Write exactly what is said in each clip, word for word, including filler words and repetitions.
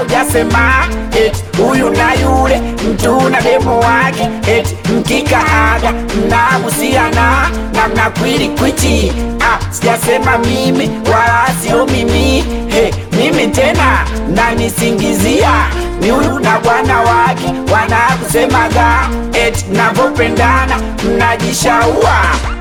ujasema eti huyu na yule mtu na demo wake, eti mkikaaga mnabusiana na mnakwili kwiti. Ah, sijasema mimi wala sio mimi, hey, mimi tena nanisingizia ni huyu na bwana wake. Wanakusemaga eti navopendana mnajishaua.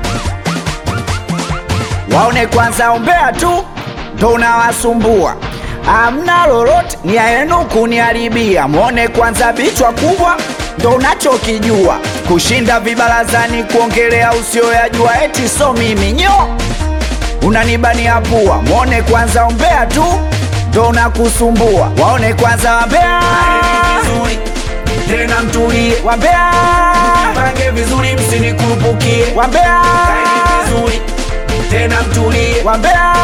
Waone kwanza ombea tu ndo unawasumbua, amna lolote nia yenu kuniharibia. Mwone kwanza bichwa kubwa ndo unachokijua, kushinda vibarazani kuongelea usioyajua, eti so mimi nyo unanibania pua. Mwone kwanza ombea tu ndo unakusumbua. Waone kwanza wambea vizuri tena mtulie, wambea pange vizuri msinikurupukie, wambea vizuri tena mtulie, wambea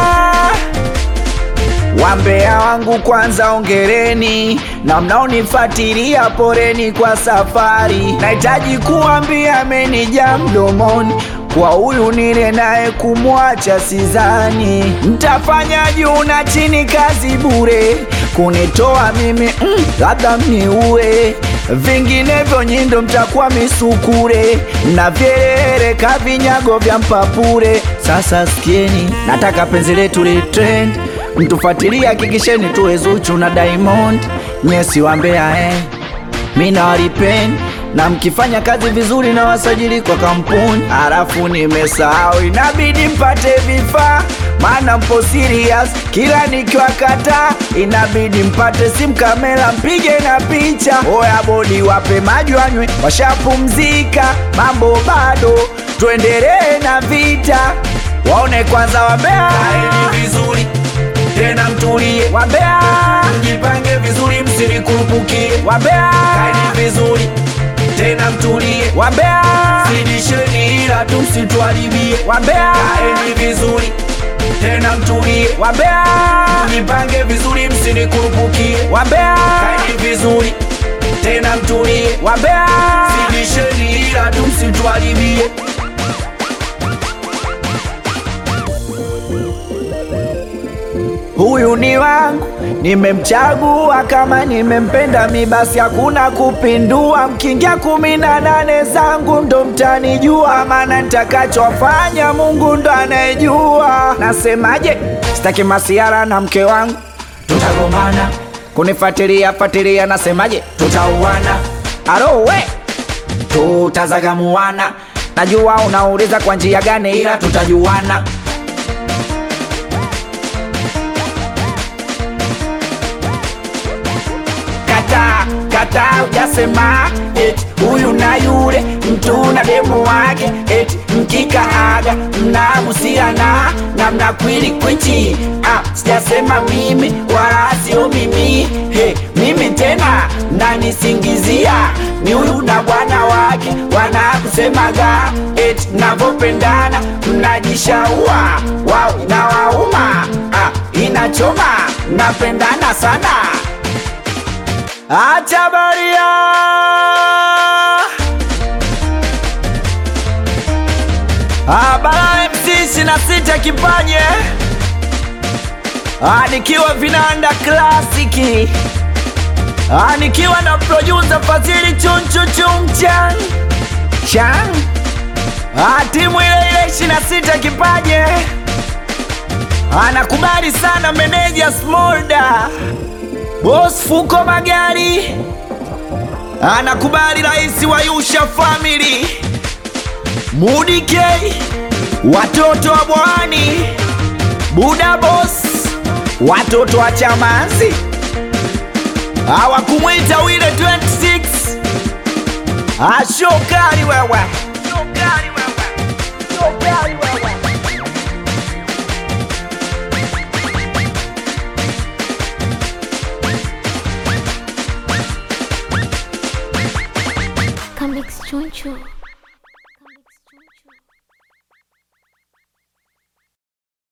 wambea wangu kwanza ongereni, na mnaonifuatilia poreni kwa safari. Nahitaji kuambia amenija mdomoni, kwa huyu nile naye kumwacha sizani. Mtafanya juu na chini kazi bure kunitoa mimi, mm, labda mniue, vinginevyo nyindo mtakuwa misukure na vyerere kavinyago vya mpapure. Sasa sikieni, nataka penzi letu li trend, mtufuatilia hakikisheni tuwe Zuchu na Diamond. Nyesi wambea eh, mina walipen na mkifanya kazi vizuri na wasajili kwa kampuni. Halafu nimesahau inabidi mpate vifaa, maana mpo serious kila nikiwakata. Inabidi mpate simu kamera mpige na picha. Oya bodi wape maji wanywe, washapumzika mambo bado, tuendelee na vita. Waone kwanza wambea kaeni vizuri tena mtulie, wambea mjipange vizuri msinikurupukie, wambea kaeni vizuri tena mtulie, wambea sidisheni ila tumsituharibie, wambea kaeni vizuri tena mtulie, wambea mjipange vizuri msinikurupukie, wambea kaeni vizuri tena mtulie, wambea sidisheni ila tumsituharibie. Huyu ni wangu, nimemchagua, kama nimempenda mi basi hakuna kupindua. Mkiingia kumi na nane zangu ndo mtanijua, maana nitakachofanya Mungu ndo anayejua. Nasemaje, sitaki masiara na mke wangu, tutagombana. Kunifuatilia fuatilia, nasemaje, tutauana. Arowe tutazagamuana, najua unauliza kwa njia gani, ila tutajuana. Kata ujasema eti huyu na yule mtu na demo wake, eti mkikaaga mnabusiana na mnakwili kwiti. Ah, sijasema mimi wala sio mimi, hey, mimi tena nanisingizia ni huyu na bwana wake. Wanakusemaga eti navopendana mnajishaua. Wao inawauma, ah, inachoma, napendana sana. Acha baria Abara M C ishirini na sita kipaje, nikiwa vinanda klasiki, nikiwa na producer Fazili Chunchu Chumchan Chan, timu ile ile ishirini na sita kipaje. Anakubali sana meneja Smolda, Boss Fuko Magari, anakubali raisi wa Yusha Family, Mudi K, watoto wa Bwani, Buda Boss, watoto wa Chamazi, hawakumwita wile ishirini na sita. Ashokari wewe, Shokari wewe, Shokari wewe. Comics Choncho.